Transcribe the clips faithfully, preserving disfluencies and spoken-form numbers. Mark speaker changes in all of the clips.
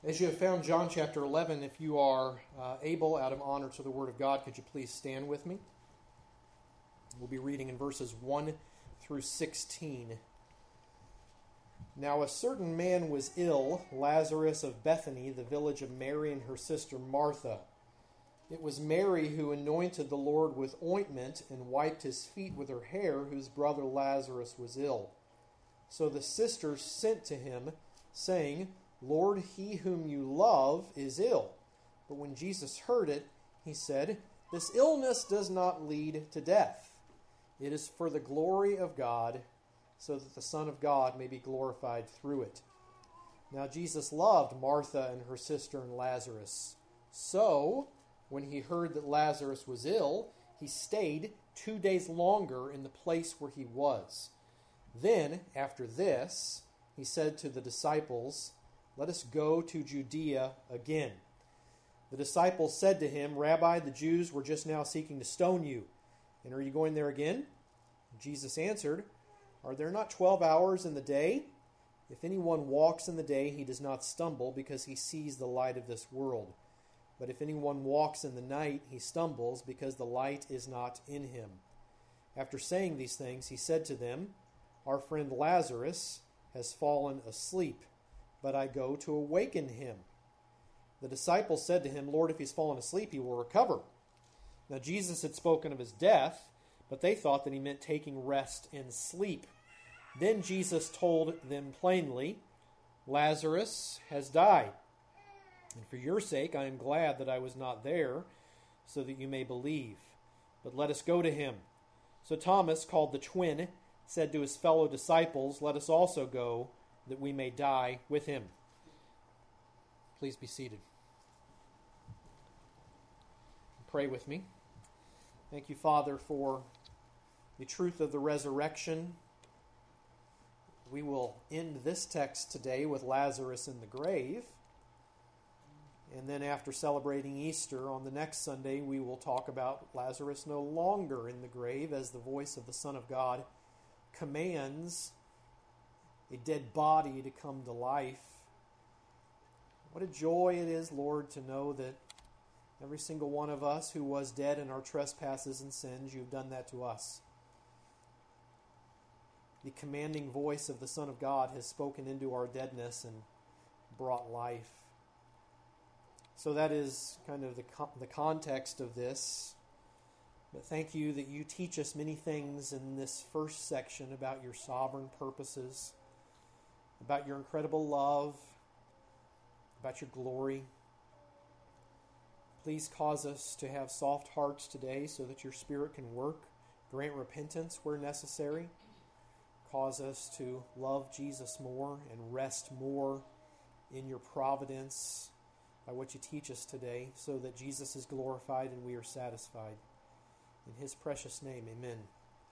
Speaker 1: As you have found John chapter eleven, if you are uh, able, out of honor to the Word of God, could you please stand with me? We'll be reading in verses one through sixteen. Now a certain man was ill, Lazarus of Bethany, the village of Mary and her sister Martha. It was Mary who anointed the Lord with ointment and wiped his feet with her hair, whose brother Lazarus was ill. So the sisters sent to him, saying, Lord, he whom you love is ill. But when Jesus heard it, he said, This illness does not lead to death. It is for the glory of God, so that the Son of God may be glorified through it. Now Jesus loved Martha and her sister and Lazarus. So, when he heard that Lazarus was ill, he stayed two days longer in the place where he was. Then, after this, he said to the disciples, Let us go to Judea again. The disciples said to him, Rabbi, the Jews were just now seeking to stone you, and are you going there again? Jesus answered, Are there not twelve hours in the day? If anyone walks in the day, he does not stumble, because he sees the light of this world. But if anyone walks in the night, he stumbles, because the light is not in him. After saying these things, he said to them, Our friend Lazarus has fallen asleep, but I go to awaken him. The disciples said to him, Lord, if he's fallen asleep, he will recover. Now Jesus had spoken of his death, but they thought that he meant taking rest in sleep. Then Jesus told them plainly, Lazarus has died. And for your sake I am glad that I was not there, so that you may believe. But let us go to him. So Thomas, called the twin, said to his fellow disciples, Let us also go, that we may die with him. Please be seated. Pray with me. Thank you, Father, for the truth of the resurrection. We will end this text today with Lazarus in the grave. And then after celebrating Easter on the next Sunday, we will talk about Lazarus no longer in the grave, as the voice of the Son of God commands a dead body to come to life. What a joy it is, Lord, to know that every single one of us who was dead in our trespasses and sins, you've done that to us. The commanding voice of the Son of God has spoken into our deadness and brought life. So that is kind of the the context of this. But thank you that you teach us many things in this first section about your sovereign purposes, about your incredible love, about your glory. Please cause us to have soft hearts today so that your Spirit can work. Grant repentance where necessary. Cause us to love Jesus more and rest more in your providence by what you teach us today, so that Jesus is glorified and we are satisfied. In his precious name, amen.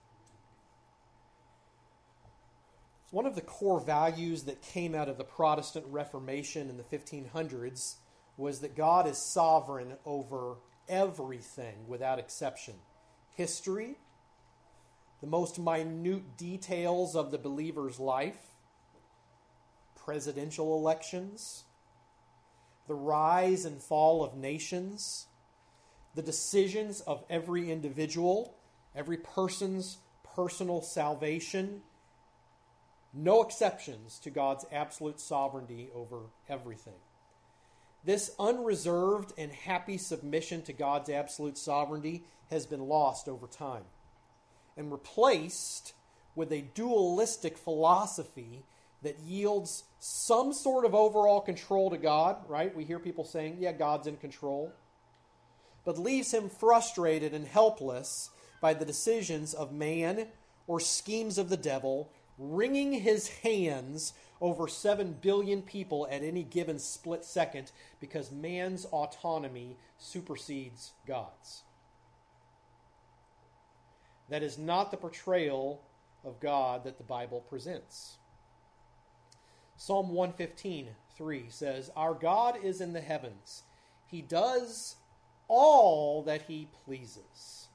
Speaker 1: One of the core values that came out of the Protestant Reformation in the fifteen hundreds was that God is sovereign over everything without exception. History, the most minute details of the believer's life, presidential elections, the rise and fall of nations, the decisions of every individual, every person's personal salvation, no exceptions to God's absolute sovereignty over everything. This unreserved and happy submission to God's absolute sovereignty has been lost over time and replaced with a dualistic philosophy that yields some sort of overall control to God, right? We hear people saying, yeah, God's in control, but leaves him frustrated and helpless by the decisions of man or schemes of the devil, wringing his hands over seven billion people at any given split second because man's autonomy supersedes God's. That is not the portrayal of God that the Bible presents. Psalm one fifteen, three says, Our God is in the heavens. He does all that he pleases.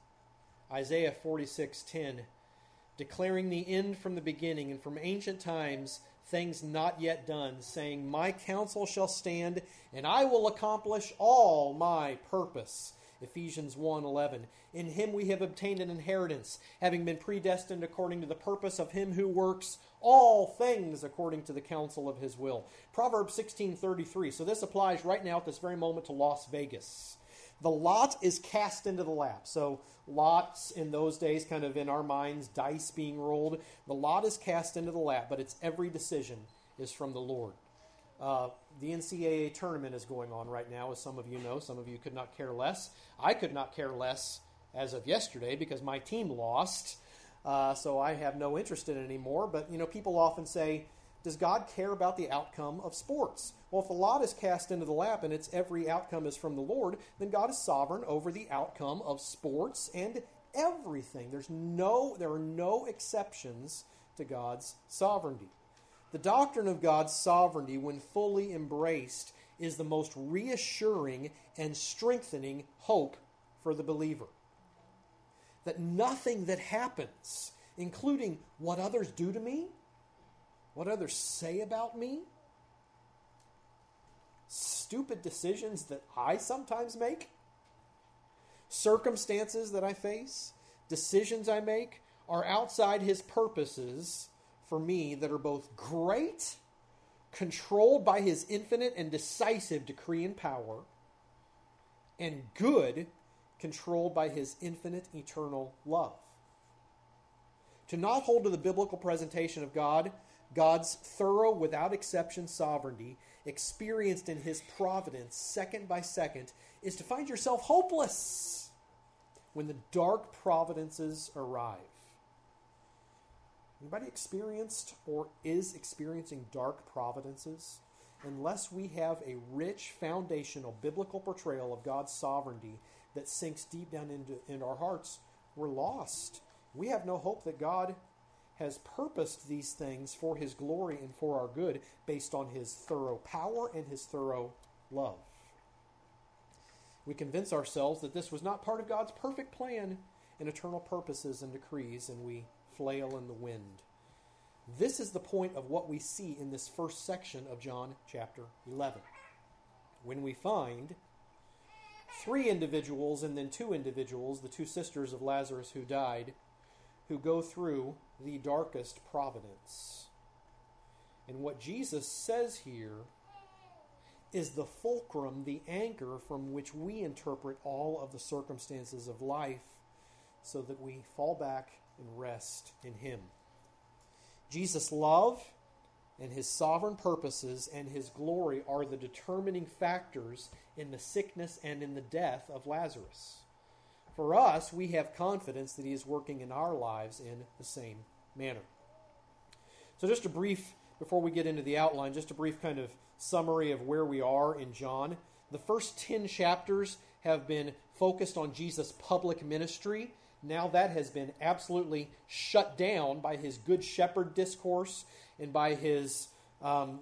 Speaker 1: Isaiah forty-six ten, declaring the end from the beginning and from ancient times things not yet done, saying, My counsel shall stand, and I will accomplish all my purpose. Ephesians one eleven. In him we have obtained an inheritance, having been predestined according to the purpose of him who works all things according to the counsel of his will. Proverbs sixteen thirty-three. So this applies right now at this very moment to Las Vegas. The lot is cast into the lap. So lots in those days, kind of in our minds, dice being rolled. The lot is cast into the lap, but its every decision is from the Lord. Uh, the N C double A tournament is going on right now, as some of you know. Some of you could not care less. I could not care less as of yesterday because my team lost, uh, so I have no interest in it anymore. But, you know, people often say, does God care about the outcome of sports? Well, if the lot is cast into the lap and its every outcome is from the Lord, then God is sovereign over the outcome of sports and everything. There's no, there are no exceptions to God's sovereignty. The doctrine of God's sovereignty, when fully embraced, is the most reassuring and strengthening hope for the believer. That nothing that happens, including what others do to me, what others say about me, stupid decisions that I sometimes make, circumstances that I face, decisions I make, are outside his purposes for me that are both great, controlled by his infinite and decisive decree and power, and good, controlled by his infinite eternal love. To not hold to the biblical presentation of God, God's thorough, without exception sovereignty, experienced in his providence second by second, is to find yourself hopeless when the dark providences arrive. Anybody experienced or is experiencing dark providences? Unless we have a rich foundational biblical portrayal of God's sovereignty that sinks deep down into, into our hearts, we're lost. We have no hope that God has purposed these things for his glory and for our good based on his thorough power and his thorough love. We convince ourselves that this was not part of God's perfect plan and eternal purposes and decrees, and we flail in the wind. This is the point of what we see in this first section of John chapter eleven. When we find three individuals and then two individuals, the two sisters of Lazarus who died, who go through the darkest providence. And what Jesus says here is the fulcrum, the anchor from which we interpret all of the circumstances of life so that we fall back and rest in him. Jesus' love and his sovereign purposes and his glory are the determining factors in the sickness and in the death of Lazarus. For us, we have confidence that he is working in our lives in the same manner. So just a brief, before we get into the outline, just a brief kind of summary of where we are in John. The first ten chapters have been focused on Jesus' public ministry. Now that has been absolutely shut down by his Good Shepherd discourse and by his, um,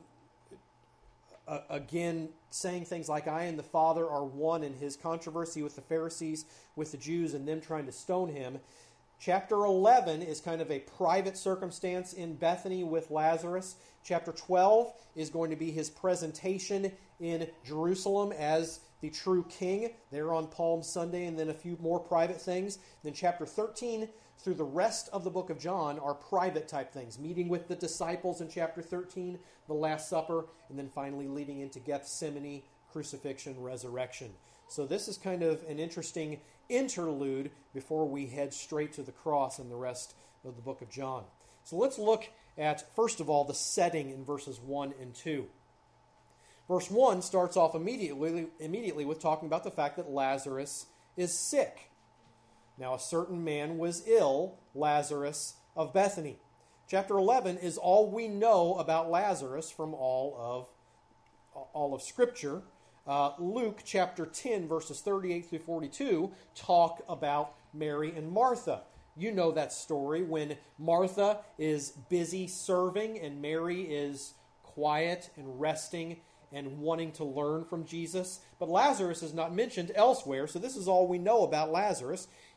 Speaker 1: uh, again, saying things like, I and the Father are one, in his controversy with the Pharisees, with the Jews, and them trying to stone him. Chapter eleven is kind of a private circumstance in Bethany with Lazarus. Chapter twelve is going to be his presentation in Jerusalem as the true king, there on Palm Sunday, and then a few more private things. Then chapter thirteen through the rest of the book of John are private type things. Meeting with the disciples in chapter thirteen, the Last Supper, and then finally leading into Gethsemane, crucifixion, resurrection. So this is kind of an interesting interlude before we head straight to the cross and the rest of the book of John. So let's look at, first of all, the setting in verses one and two. Verse one starts off immediately, immediately with talking about the fact that Lazarus is sick. Now, a certain man was ill, Lazarus of Bethany. Chapter eleven is all we know about Lazarus from all of, all of Scripture. Uh, Luke chapter ten, verses thirty-eight through forty-two, talk about Mary and Martha. You know that story when Martha is busy serving and Mary is quiet and resting and wanting to learn from Jesus. But Lazarus is not mentioned elsewhere, so this is all we know about Lazarus.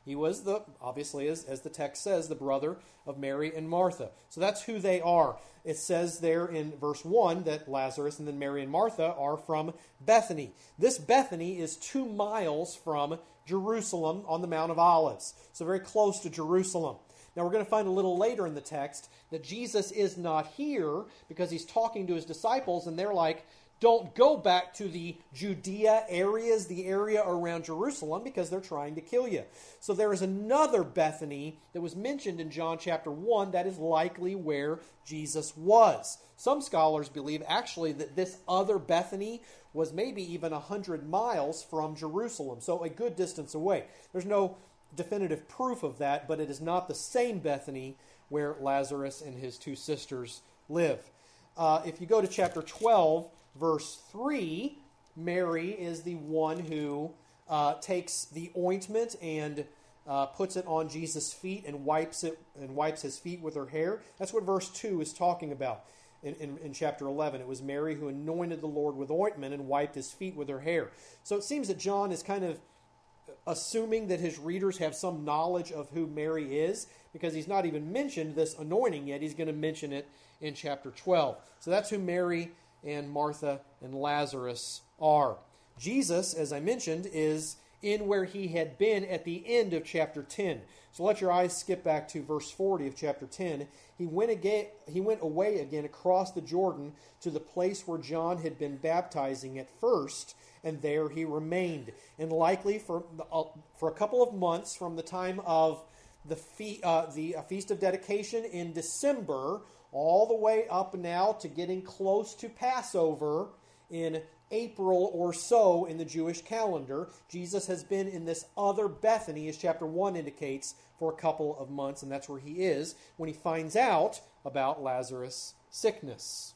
Speaker 1: He was the, obviously, as, as the text says, the brother of Mary and Martha. So that's who they are. It says there in verse one that Lazarus and then Mary and Martha are from Bethany. This Bethany is two miles from Jerusalem on the Mount of Olives. So very close to Jerusalem. Now we're going to find a little later in the text that Jesus is not here because he's talking to his disciples and they're like, don't go back to the Judea areas, the area around Jerusalem, because they're trying to kill you. So there is another Bethany that was mentioned in John chapter one that is likely where Jesus was. Some scholars believe actually that this other Bethany was maybe even one hundred miles from Jerusalem, so a good distance away. There's no definitive proof of that, but it is not the same Bethany where Lazarus and his two sisters live. Uh, if you go to chapter twelve, verse three, Mary is the one who uh, takes the ointment and uh, puts it on Jesus' feet and wipes it and wipes his feet with her hair. That's what verse two is talking about in, in, in chapter eleven. It was Mary who anointed the Lord with ointment and wiped his feet with her hair. So it seems that John is kind of assuming that his readers have some knowledge of who Mary is, because he's not even mentioned this anointing yet. He's going to mention it in chapter twelve. So that's who Mary and Martha and Lazarus are. Jesus, as I mentioned, is in where he had been at the end of chapter ten. So let your eyes skip back to verse forty of chapter ten. He went again, he went away again across the Jordan to the place where John had been baptizing at first, and there he remained. And likely for uh, for a couple of months from the time of the, fe- uh, the uh, Feast of Dedication in December all the way up now to getting close to Passover in April or so in the Jewish calendar. Jesus has been in this other Bethany, as chapter one indicates, for a couple of months, and that's where he is when he finds out about Lazarus' sickness.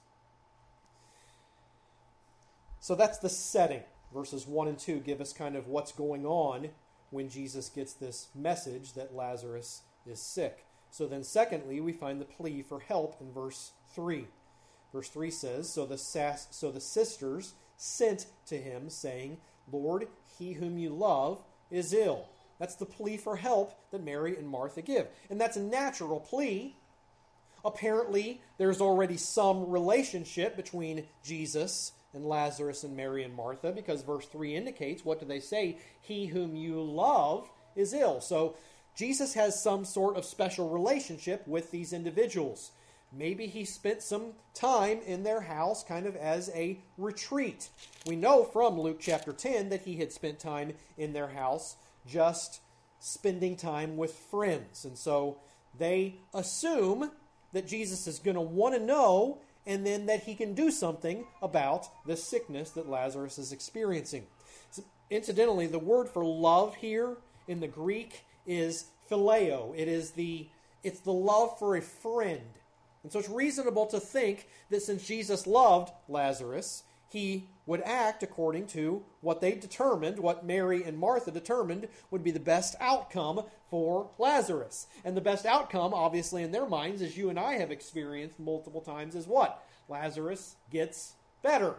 Speaker 1: So that's the setting. Verses one and two give us kind of what's going on when Jesus gets this message that Lazarus is sick. So then secondly, we find the plea for help in verse three. Verse three says, So the, sas- so the sisters sent to him, saying, Lord, he whom you love is ill. That's the plea for help that Mary and Martha give. And that's a natural plea. Apparently, there's already some relationship between Jesus and Lazarus and Mary and Martha, because verse three indicates, what do they say? He whom you love is ill. So Jesus has some sort of special relationship with these individuals. Maybe he spent some time in their house kind of as a retreat. We know from Luke chapter ten that he had spent time in their house just spending time with friends. And so they assume that Jesus is going to want to know and then that he can do something about this sickness that Lazarus is experiencing. So, incidentally, the word for love here in the Greek is phileo. It is the, it's the love for a friend. And so it's reasonable to think that since Jesus loved Lazarus, he would act according to what they determined, what Mary and Martha determined would be the best outcome for Lazarus. And the best outcome, obviously, in their minds, as you and I have experienced multiple times, is what? Lazarus gets better.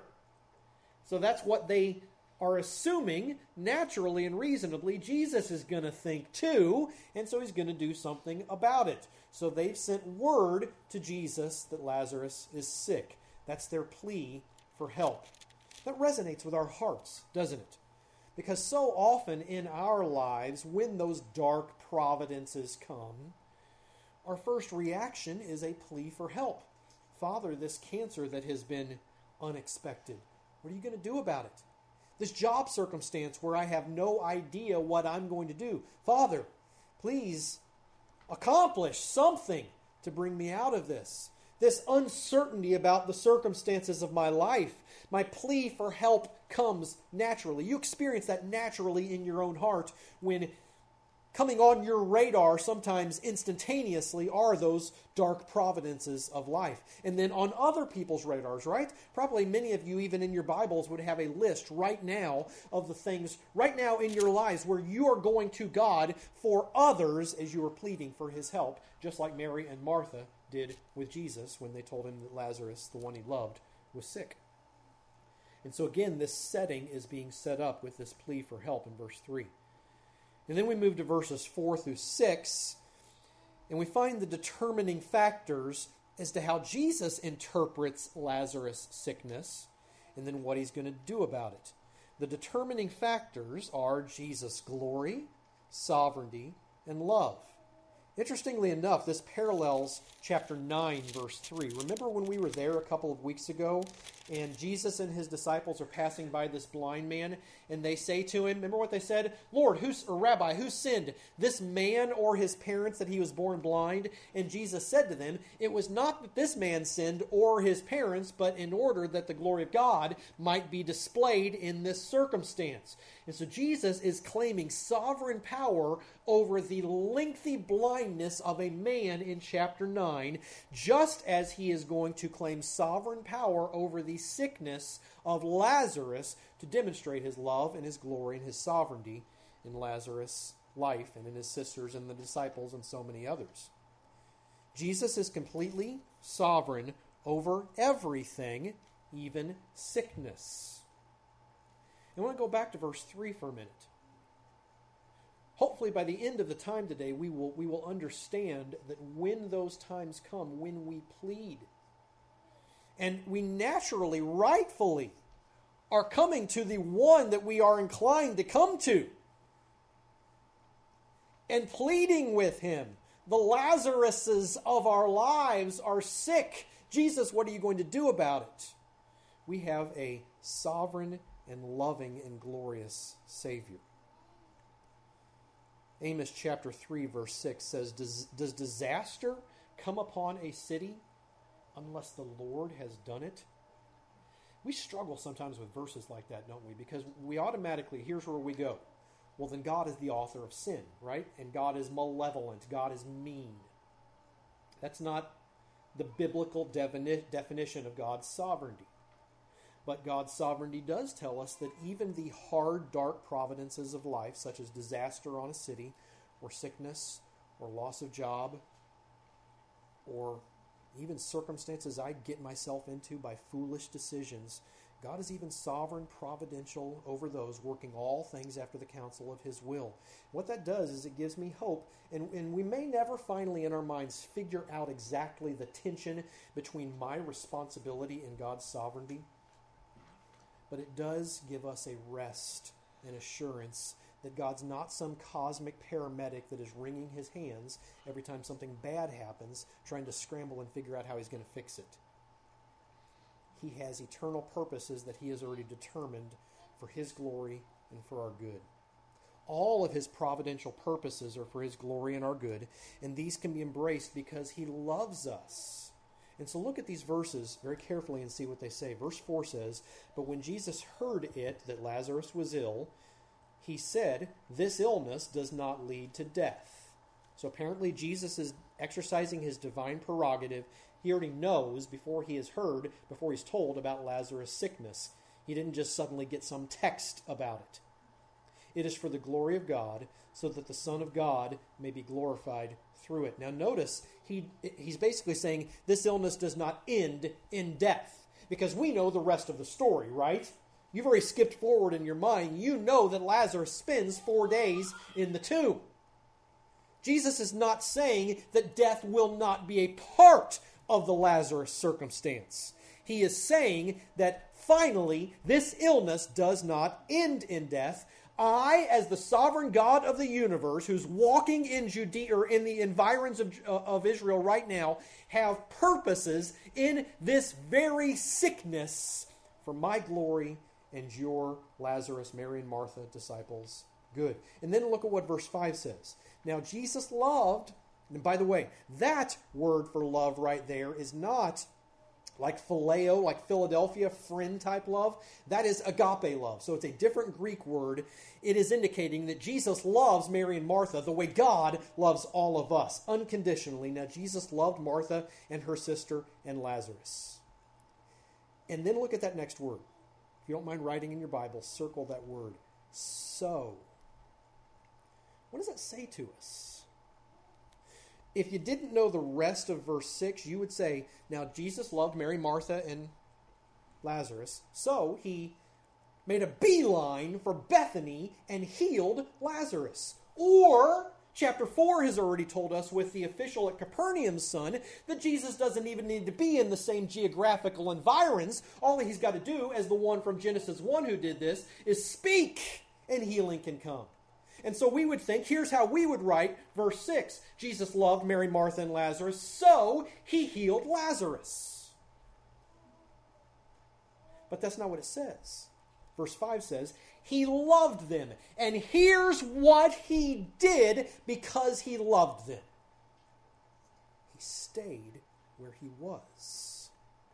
Speaker 1: So that's what they are assuming, naturally and reasonably, Jesus is going to think too, and so he's going to do something about it. So they've sent word to Jesus that Lazarus is sick. That's their plea for help. That resonates with our hearts, doesn't it? Because so often in our lives, when those dark providences come, our first reaction is a plea for help. Father, this cancer that has been unexpected, what are you going to do about it? This job circumstance where I have no idea what I'm going to do. Father, please accomplish something to bring me out of this. This uncertainty about the circumstances of my life. My plea for help comes naturally. You experience that naturally in your own heart when coming on your radar sometimes instantaneously are those dark providences of life. And then on other people's radars, right? Probably many of you, even in your Bibles, would have a list right now of the things right now in your lives where you are going to God for others as you are pleading for his help, just like Mary and Martha did with Jesus when they told him that Lazarus, the one he loved, was sick. And so again, this setting is being set up with this plea for help in verse three. And then we move to verses four through six, and we find the determining factors as to how Jesus interprets Lazarus' sickness, and then what he's going to do about it. The determining factors are Jesus' glory, sovereignty, and love. Interestingly enough, this parallels chapter nine, verse three. Remember when we were there a couple of weeks ago, and Jesus and his disciples are passing by this blind man, and they say to him, remember what they said? Lord, who's, or Rabbi, who sinned, this man or his parents, that he was born blind? And Jesus said to them, it was not that this man sinned or his parents, but in order that the glory of God might be displayed in this circumstance. And so Jesus is claiming sovereign power over the lengthy blindness of a man in chapter nine, just as he is going to claim sovereign power over the sickness of Lazarus to demonstrate his love and his glory and his sovereignty in Lazarus' life and in his sisters and the disciples and so many others. Jesus is completely sovereign over everything, even sickness. I want to go back to verse three for a minute. Hopefully by the end of the time today, we will, we will understand that when those times come, when we plead, and we naturally, rightfully, are coming to the one that we are inclined to come to, and pleading with him. The Lazaruses of our lives are sick. Jesus, what are you going to do about it? We have a sovereign and loving and glorious Savior. Amos chapter three, verse six says, Does, does disaster come upon a city unless the Lord has done it? We struggle sometimes with verses like that, don't we? Because we automatically, here's where we go. Well, then God is the author of sin, right? And God is malevolent. God is mean. That's not the biblical defini- definition of God's sovereignty. But God's sovereignty does tell us that even the hard, dark providences of life, such as disaster on a city, or sickness, or loss of job, or even circumstances I get myself into by foolish decisions, God is even sovereign, providential over those, working all things after the counsel of his will. What that does is it gives me hope, and, and we may never finally in our minds figure out exactly the tension between my responsibility and God's sovereignty, but it does give us a rest and assurance that God's not some cosmic paramedic that is wringing his hands every time something bad happens, trying to scramble and figure out how he's going to fix it. He has eternal purposes that he has already determined for his glory and for our good. All of his providential purposes are for his glory and our good, and these can be embraced because he loves us. And so look at these verses very carefully and see what they say. Verse four says, But when Jesus heard it, that Lazarus was ill, he said, This illness does not lead to death. So apparently Jesus is exercising his divine prerogative. He already knows before he has heard, before he's told about Lazarus' sickness. He didn't just suddenly get some text about it. It is for the glory of God, so that the Son of God may be glorified through it. Now notice, he he's basically saying this illness does not end in death. Because we know the rest of the story, right? You've already skipped forward in your mind. You know that Lazarus spends four days in the tomb. Jesus is not saying that death will not be a part of the Lazarus circumstance. He is saying that finally this illness does not end in death. I, as the sovereign God of the universe, who's walking in Judea or in the environs of, uh, of Israel right now, have purposes in this very sickness for my glory and your Lazarus, Mary and Martha, disciples, good. And then look at what verse five says. Now Jesus loved, and by the way, that word for love right there is not like phileo, like Philadelphia, friend-type love. That is agape love. So it's a different Greek word. It is indicating that Jesus loves Mary and Martha the way God loves all of us, unconditionally. Now, Jesus loved Martha and her sister and Lazarus. And then look at that next word. If you don't mind writing in your Bible, circle that word. So. What does that say to us? If you didn't know the rest of verse six, you would say, now Jesus loved Mary, Martha, and Lazarus, so he made a beeline for Bethany and healed Lazarus. Or, chapter four has already told us with the official at Capernaum's son that Jesus doesn't even need to be in the same geographical environs. All he's got to do, as the one from Genesis one who did this, is speak and healing can come. And so we would think, here's how we would write verse six. Jesus loved Mary, Martha, and Lazarus, so he healed Lazarus. But that's not what it says. Verse five says, he loved them. And here's what he did because he loved them. He stayed where he was.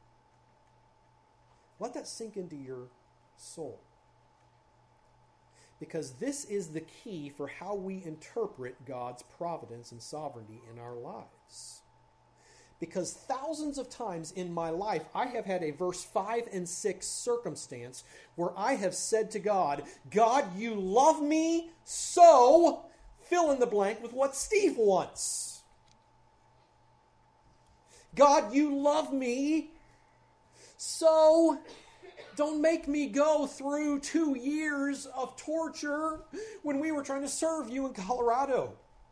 Speaker 1: Let that sink into your soul. Because this is the key for how we interpret God's providence and sovereignty in our lives. Because thousands of times in my life, I have had a verse five and six circumstance where I have said to God, God, you love me, so fill in the blank with what Steve wants. God, you love me, so don't make me go through two years of torture when we were trying to serve you in Colorado.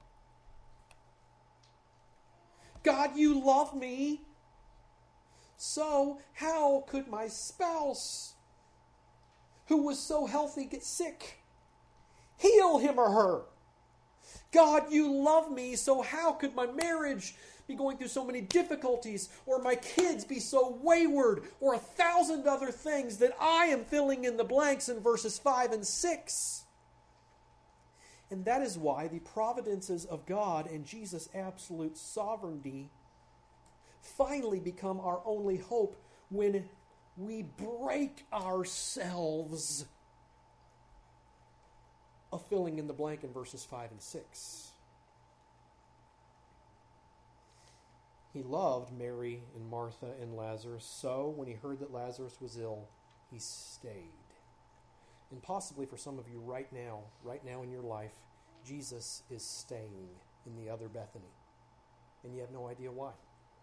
Speaker 1: God, you love me. So how could my spouse, who was so healthy, get sick? Heal him or her. God, you love me. So how could my marriage be going through so many difficulties, or my kids be so wayward, or a thousand other things that I am filling in the blanks in verses five and six. And that is why the providences of God and Jesus' absolute sovereignty finally become our only hope when we break ourselves of filling in the blank in verses five and six. He loved Mary and Martha and Lazarus, so when he heard that Lazarus was ill, he stayed. And possibly for some of you right now, right now in your life, Jesus is staying in the other Bethany. And you have no idea why.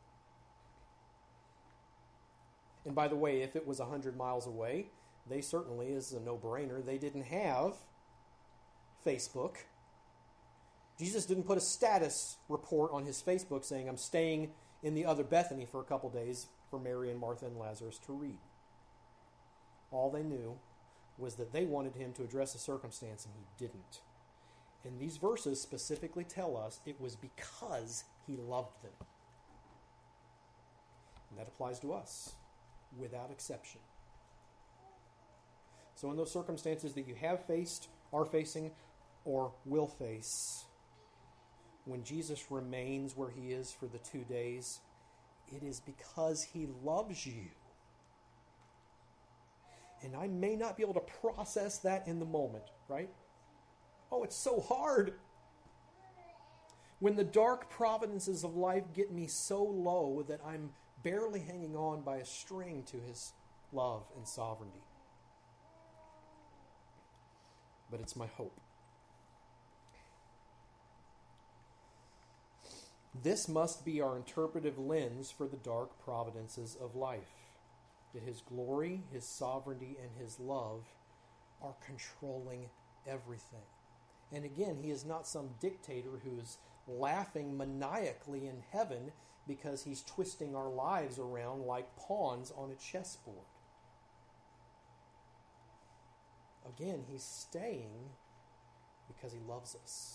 Speaker 1: And by the way, if it was one hundred miles away, they certainly, is a no-brainer, they didn't have Facebook. Jesus didn't put a status report on his Facebook saying, I'm staying in the other Bethany for a couple days for Mary and Martha and Lazarus to read. All they knew was that they wanted him to address a circumstance, and he didn't. And these verses specifically tell us it was because he loved them. And that applies to us, without exception. So in those circumstances that you have faced, are facing, or will face, when Jesus remains where he is for the two days, it is because he loves you. And I may not be able to process that in the moment, right? Oh, it's so hard. When the dark providences of life get me so low that I'm barely hanging on by a string to his love and sovereignty. But it's my hope. This must be our interpretive lens for the dark providences of life. That his glory, his sovereignty, and his love are controlling everything. And again, he is not some dictator who is laughing maniacally in heaven because he's twisting our lives around like pawns on a chessboard. Again, he's staying because he loves us.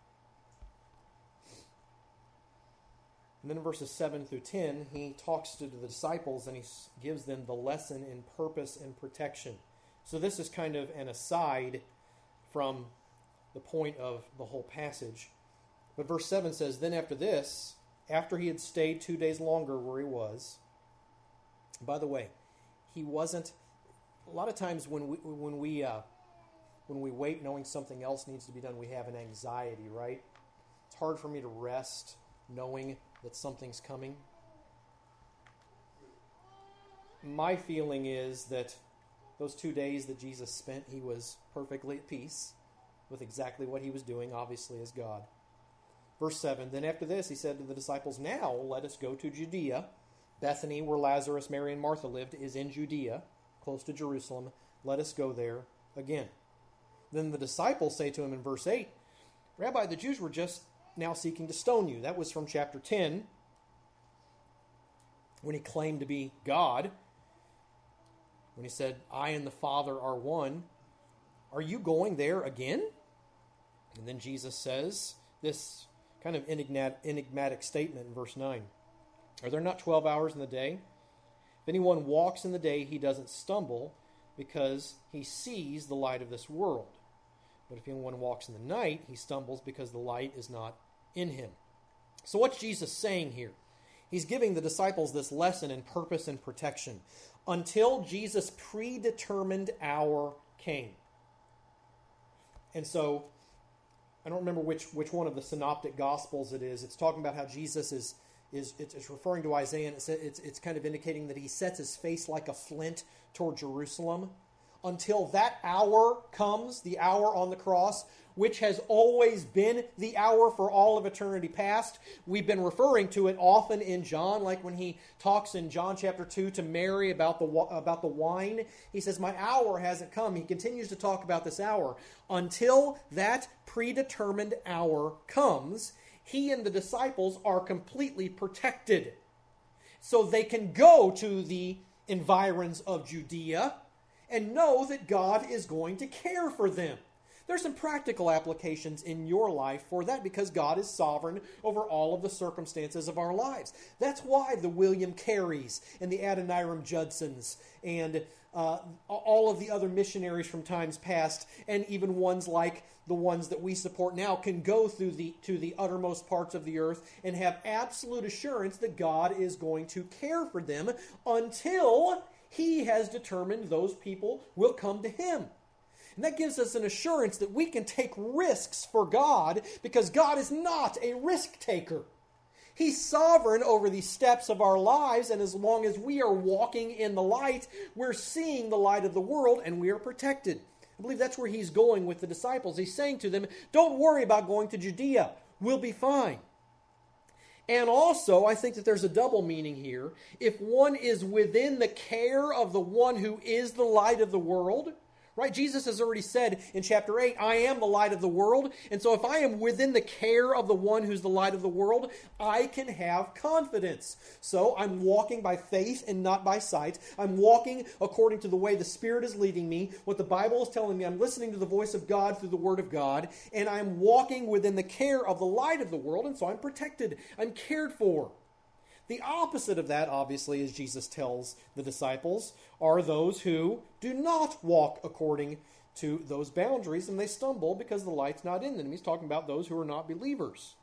Speaker 1: And then in verses seven through ten, he talks to the disciples and he gives them the lesson in purpose and protection. So this is kind of an aside from the point of the whole passage. But verse seven says, Then after this, after he had stayed two days longer where he was, by the way, he wasn't, a lot of times when we, when we, uh, when we wait knowing something else needs to be done, we have an anxiety, right? It's hard for me to rest knowing that something's coming. My feeling is that those two days that Jesus spent, he was perfectly at peace with exactly what he was doing, obviously as God. Verse seven, Then after this he said to the disciples, Now let us go to Judea. Bethany, where Lazarus, Mary, and Martha lived, is in Judea, close to Jerusalem. Let us go there again. Then the disciples say to him in verse eight, Rabbi, the Jews were just now seeking to stone you. That was from chapter ten, when he claimed to be God, when he said, I and the Father are one. Are you going there again? And then Jesus says this kind of enigmatic statement in verse nine. Are there not twelve hours in the day? If anyone walks in the day, he doesn't stumble because he sees the light of this world. But if anyone walks in the night, he stumbles because the light is not in him. So what's Jesus saying here? He's giving the disciples this lesson in purpose and protection. Until Jesus' predetermined hour came. And so, I don't remember which, which one of the synoptic gospels it is. It's talking about how Jesus is is it's, it's referring to Isaiah, and it's, it's it's kind of indicating that he sets his face like a flint toward Jerusalem until that hour comes, the hour on the cross, which has always been the hour for all of eternity past. We've been referring to it often in John, like when he talks in John chapter two to Mary about the about the wine. He says, my hour hasn't come. He continues to talk about this hour. Until that predetermined hour comes, he and the disciples are completely protected. So they can go to the environs of Judea and know that God is going to care for them. There's some practical applications in your life for that because God is sovereign over all of the circumstances of our lives. That's why the William Careys and the Adoniram Judsons and uh, all of the other missionaries from times past, and even ones like the ones that we support now, can go through the to the uttermost parts of the earth and have absolute assurance that God is going to care for them until he has determined those people will come to him. And that gives us an assurance that we can take risks for God because God is not a risk taker. He's sovereign over the steps of our lives, and as long as we are walking in the light, we're seeing the light of the world and we are protected. I believe that's where he's going with the disciples. He's saying to them, don't worry about going to Judea. We'll be fine. And also, I think that there's a double meaning here. If one is within the care of the one who is the light of the world, right? Jesus has already said in chapter eight, I am the light of the world. And so if I am within the care of the one who's the light of the world, I can have confidence. So I'm walking by faith and not by sight. I'm walking according to the way the Spirit is leading me, what the Bible is telling me. I'm listening to the voice of God through the Word of God. And I'm walking within the care of the light of the world. And so I'm protected. I'm cared for. The opposite of that, obviously, as Jesus tells the disciples, are those who do not walk according to those boundaries, and they stumble because the light's not in them. He's talking about those who are not believers.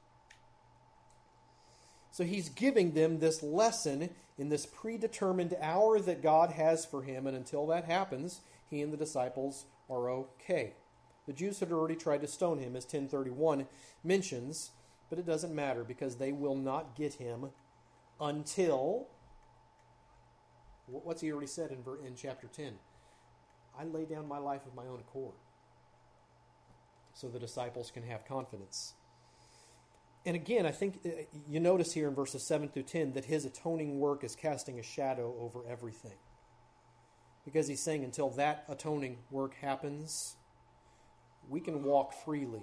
Speaker 1: So he's giving them this lesson in this predetermined hour that God has for him, and until that happens, he and the disciples are okay. The Jews had already tried to stone him, as ten thirty-one mentions, but it doesn't matter because they will not get him until, what's he already said in, in chapter ten? I lay down my life of my own accord. So the disciples can have confidence. And again, I think you notice here in verses seven through ten that his atoning work is casting a shadow over everything. Because he's saying until that atoning work happens, we can walk freely.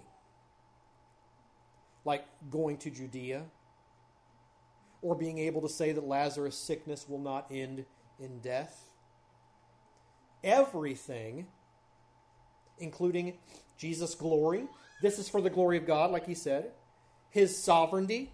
Speaker 1: Like going to Judea, or being able to say that Lazarus' sickness will not end in death. Everything, including Jesus' glory, this is for the glory of God, like he said, his sovereignty,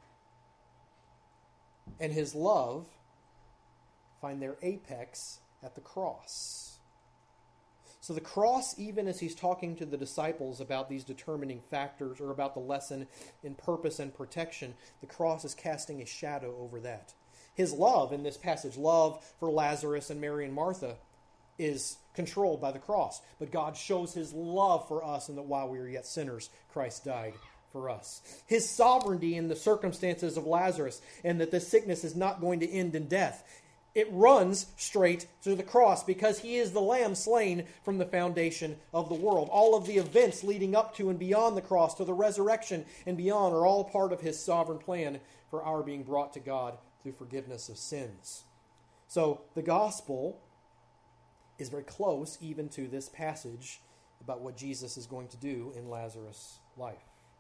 Speaker 1: and his love find their apex at the cross. So the cross, even as he's talking to the disciples about these determining factors or about the lesson in purpose and protection, the cross is casting a shadow over that. His love in this passage, love for Lazarus and Mary and Martha, is controlled by the cross. But God shows his love for us and that while we were yet sinners, Christ died for us. His sovereignty in the circumstances of Lazarus and that this sickness is not going to end in death. It runs straight to the cross because he is the lamb slain from the foundation of the world. All of the events leading up to and beyond the cross, to the resurrection and beyond, are all part of his sovereign plan for our being brought to God through forgiveness of sins. So the gospel is very close even to this passage about what Jesus is going to do in Lazarus' life.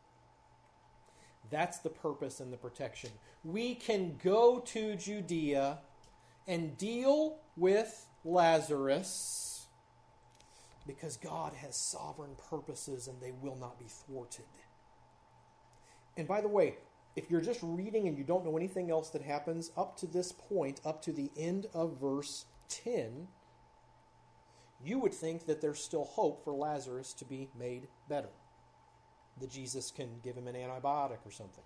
Speaker 1: That's the purpose and the protection. We can go to Judea and deal with Lazarus because God has sovereign purposes and they will not be thwarted. And by the way, if you're just reading and you don't know anything else that happens up to this point, up to the end of verse ten, you would think that there's still hope for Lazarus to be made better, that Jesus can give him an antibiotic or something.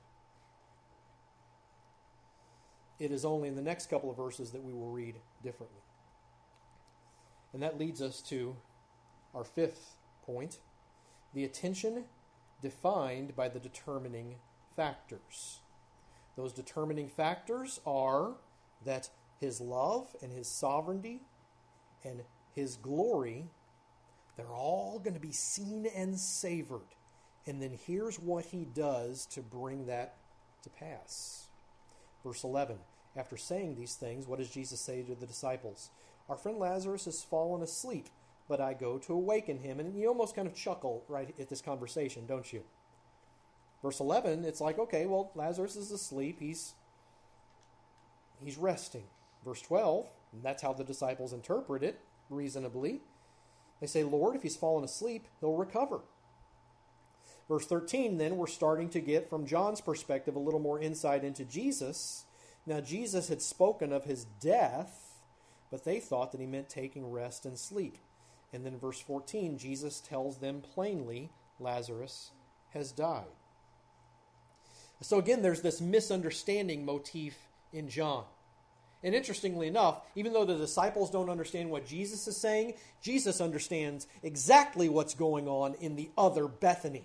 Speaker 1: It is only in the next couple of verses that we will read differently. And that leads us to our fifth point, the attention defined by the determining factors. Those determining factors are that his love and his sovereignty and his glory, they're all going to be seen and savored. And then here's what he does to bring that to pass. Verse eleven, after saying these things, what does Jesus say to the disciples? Our friend Lazarus has fallen asleep, but I go to awaken him. And you almost kind of chuckle right at this conversation, don't you? Verse eleven, it's like, okay, well, Lazarus is asleep. He's, he's resting. Verse twelve, and that's how the disciples interpret it, reasonably. They say, Lord, if he's fallen asleep, he'll recover. Verse thirteen, then, we're starting to get, from John's perspective, a little more insight into Jesus. Now, Jesus had spoken of his death, but they thought that he meant taking rest and sleep. And then verse fourteen, Jesus tells them plainly, Lazarus has died. So again, there's this misunderstanding motif in John. And interestingly enough, even though the disciples don't understand what Jesus is saying, Jesus understands exactly what's going on in the other Bethany,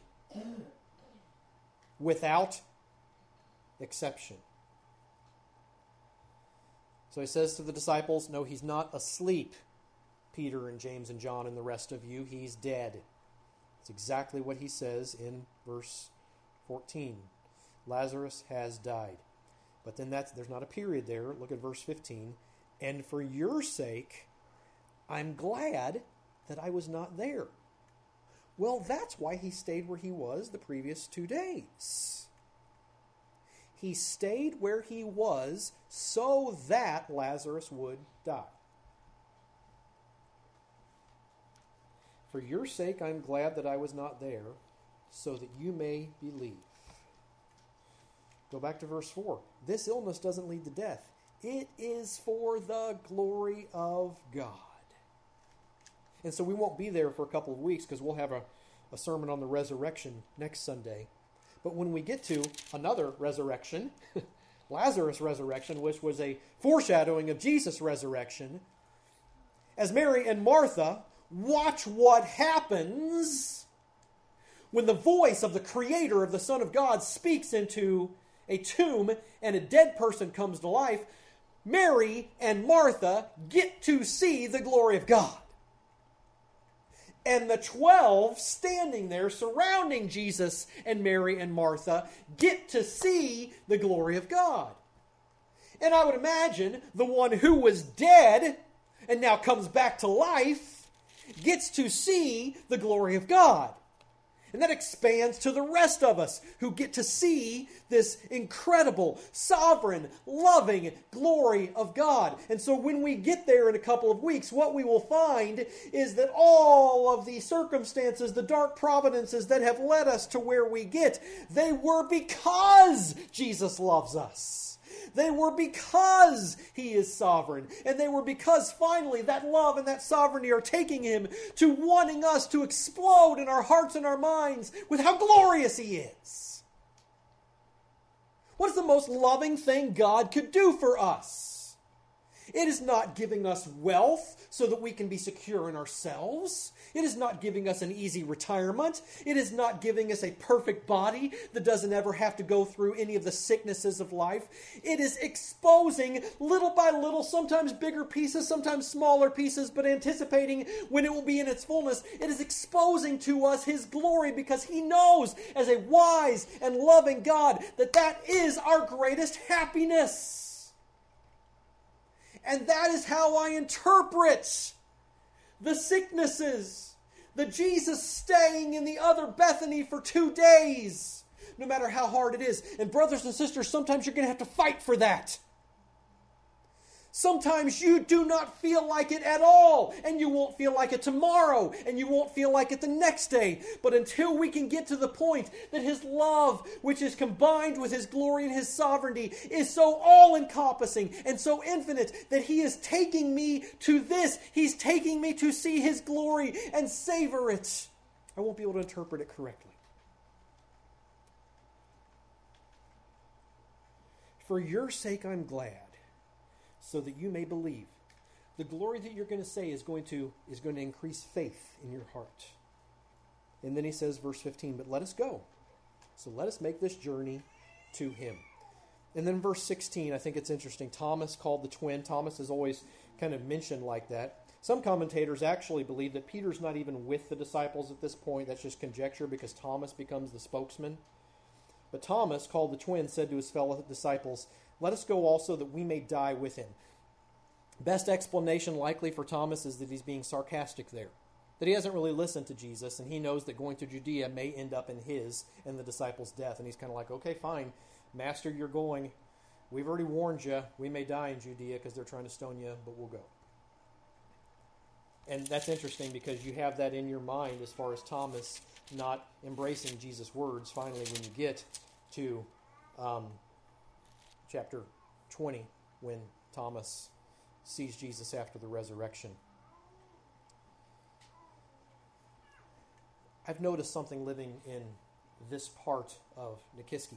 Speaker 1: without exception. So he says to the disciples, no, he's not asleep, Peter and James and John and the rest of you. He's dead. It's exactly what he says in verse fourteen. Lazarus has died. But then that's, there's not a period there. Look at verse fifteen. And for your sake, I'm glad that I was not there. Well, that's why he stayed where he was the previous two days. He stayed where he was so that Lazarus would die. For your sake, I'm glad that I was not there, so that you may believe. Go back to verse four. This illness doesn't lead to death. It is for the glory of God. And so we won't be there for a couple of weeks because we'll have a, a sermon on the resurrection next Sunday. But when we get to another resurrection, Lazarus' resurrection, which was a foreshadowing of Jesus' resurrection, as Mary and Martha watch what happens when the voice of the Creator of the Son of God speaks into a tomb and a dead person comes to life, Mary and Martha get to see the glory of God. And the twelve standing there surrounding Jesus and Mary and Martha get to see the glory of God. And I would imagine the one who was dead and now comes back to life gets to see the glory of God. And that expands to the rest of us who get to see this incredible, sovereign, loving glory of God. And so when we get there in a couple of weeks, what we will find is that all of the circumstances, the dark providences that have led us to where we get, they were because Jesus loves us. They were because he is sovereign. And they were because finally that love and that sovereignty are taking him to wanting us to explode in our hearts and our minds with how glorious he is. What is the most loving thing God could do for us? It is not giving us wealth so that we can be secure in ourselves. It is not giving us an easy retirement. It is not giving us a perfect body that doesn't ever have to go through any of the sicknesses of life. It is exposing little by little, sometimes bigger pieces, sometimes smaller pieces, but anticipating when it will be in its fullness. It is exposing to us his glory because he knows as a wise and loving God that that is our greatest happiness. And that is how I interpret the sicknesses, the Jesus staying in the other Bethany for two days, no matter how hard it is. And brothers and sisters, sometimes you're going to have to fight for that. Sometimes you do not feel like it at all, and you won't feel like it tomorrow, and you won't feel like it the next day. But until we can get to the point that His love, which is combined with His glory and His sovereignty, is so all-encompassing and so infinite that He is taking me to this. He's taking me to see His glory and savor it. I won't be able to interpret it correctly. For your sake I'm glad, so that you may believe. The glory that you're going to say is going to, is going to increase faith in your heart. And then he says, verse fifteen, but let us go. So let us make this journey to Him. And then verse sixteen, I think it's interesting. Thomas called the twin. Thomas is always kind of mentioned like that. Some commentators actually believe that Peter's not even with the disciples at this point. That's just conjecture because Thomas becomes the spokesman. But Thomas, called the twin, said to his fellow disciples, let us go also that we may die with Him. Best explanation likely for Thomas is that he's being sarcastic there. That he hasn't really listened to Jesus, and he knows that going to Judea may end up in his and the disciples' death. And he's kind of like, okay, fine, Master, you're going. We've already warned you. We may die in Judea because they're trying to stone you, but we'll go. And that's interesting because you have that in your mind as far as Thomas not embracing Jesus' words finally when you get to um, chapter twenty, when Thomas sees Jesus after the resurrection. I've noticed something living in this part of Nikiski.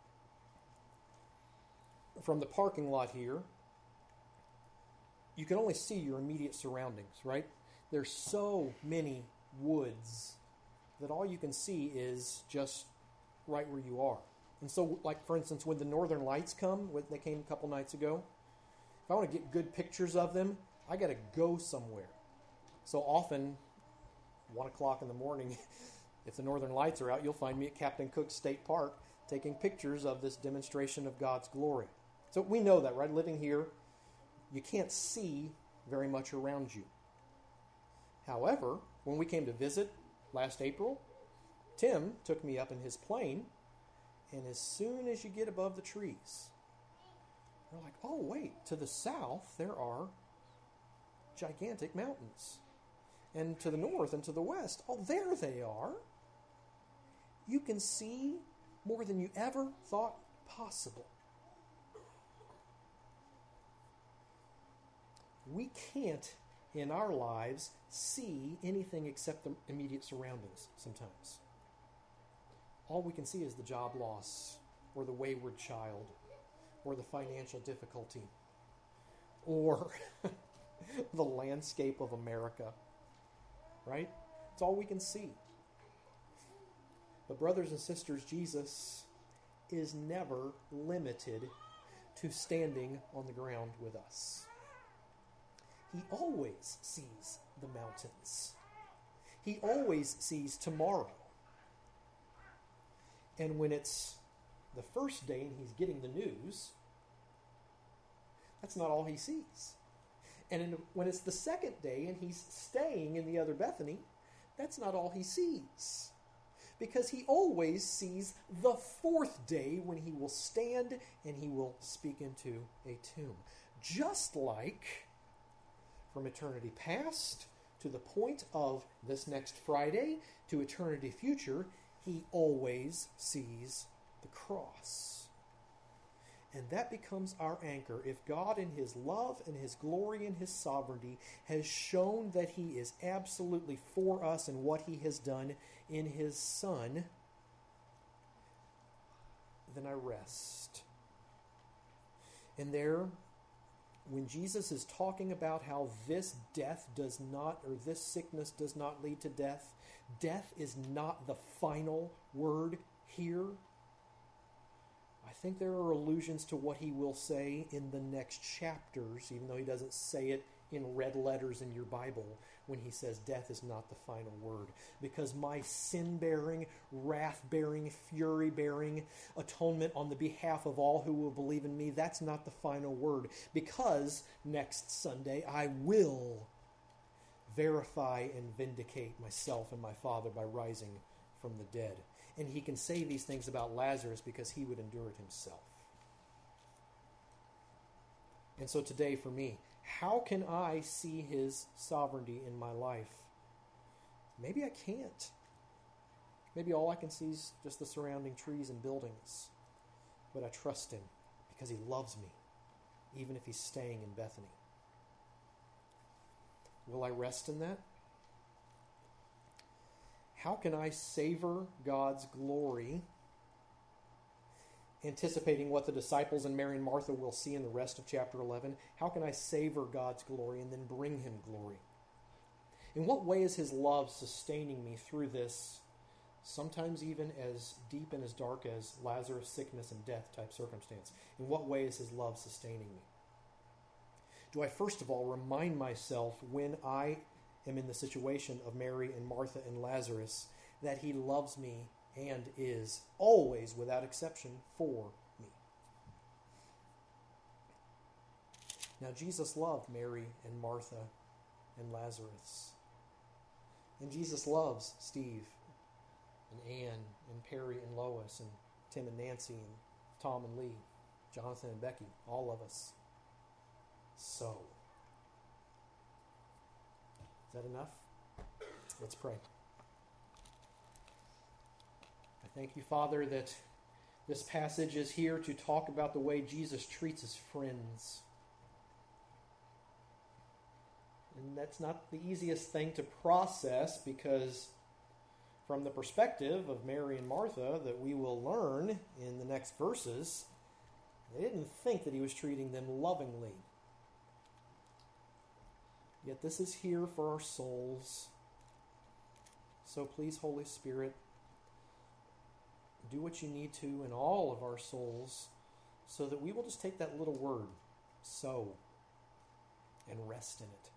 Speaker 1: From the parking lot here, you can only see your immediate surroundings, right? There's so many woods that all you can see is just right where you are. And so, like, for instance, when the Northern Lights come, when they came a couple nights ago, if I want to get good pictures of them, I got to go somewhere. So often, one o'clock in the morning, if the Northern Lights are out, you'll find me at Captain Cook State Park taking pictures of this demonstration of God's glory. So we know that, right? Living here, you can't see very much around you. However, when we came to visit last April, Tim took me up in his plane, and as soon as you get above the trees, you're like, oh, wait, to the south there are gigantic mountains. And to the north and to the west, oh, there they are. You can see more than you ever thought possible. We can't, in our lives, see anything except the immediate surroundings sometimes. All we can see is the job loss, or the wayward child, or the financial difficulty, or the landscape of America, right? It's all we can see. But brothers and sisters, Jesus is never limited to standing on the ground with us. He always sees the mountains. He always sees tomorrow. And when it's the first day and he's getting the news, that's not all he sees. And in, when it's the second day and he's staying in the other Bethany, that's not all he sees. Because he always sees the fourth day when he will stand and he will speak into a tomb. Just like from eternity past to the point of this next Friday to eternity future, he always sees the cross. And that becomes our anchor. If God in his love and his glory and his sovereignty has shown that he is absolutely for us and what he has done in his Son, then I rest. And there, when Jesus is talking about how this death does not, or this sickness does not lead to death, death is not the final word here. I think there are allusions to what he will say in the next chapters, even though he doesn't say it in red letters in your Bible when he says death is not the final word. Because my sin-bearing, wrath-bearing, fury-bearing atonement on the behalf of all who will believe in me, that's not the final word. Because next Sunday I will verify and vindicate myself and my Father by rising from the dead. And he can say these things about Lazarus because he would endure it himself. And so today for me, how can I see his sovereignty in my life? Maybe I can't. Maybe all I can see is just the surrounding trees and buildings. But I trust him because he loves me, even if he's staying in Bethany. Will I rest in that? How can I savor God's glory, anticipating what the disciples and Mary and Martha will see in the rest of chapter eleven? How can I savor God's glory and then bring him glory? In what way is his love sustaining me through this, sometimes even as deep and as dark as Lazarus' sickness and death type circumstance? In what way is his love sustaining me? Do I first of all remind myself when I am in the situation of Mary and Martha and Lazarus that he loves me and is always, without exception, for me? Now, Jesus loved Mary and Martha and Lazarus. And Jesus loves Steve and Ann and Perry and Lois and Tim and Nancy and Tom and Lee, Jonathan and Becky, all of us. So, is that enough? Let's pray. I thank you, Father, that this passage is here to talk about the way Jesus treats his friends. And that's not the easiest thing to process, because from the perspective of Mary and Martha that we will learn in the next verses, they didn't think that he was treating them lovingly. Yet this is here for our souls. So please, Holy Spirit, do what you need to in all of our souls so that we will just take that little word, so, and rest in it.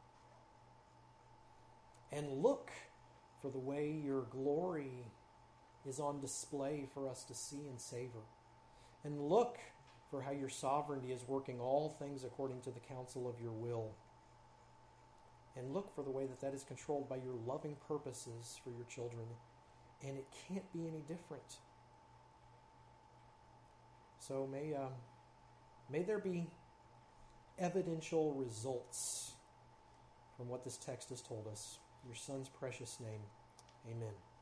Speaker 1: And look for the way your glory is on display for us to see and savor. And look for how your sovereignty is working all things according to the counsel of your will. And look for the way that that is controlled by your loving purposes for your children. And it can't be any different. So may, um, may there be evidential results from what this text has told us. In your Son's precious name, amen.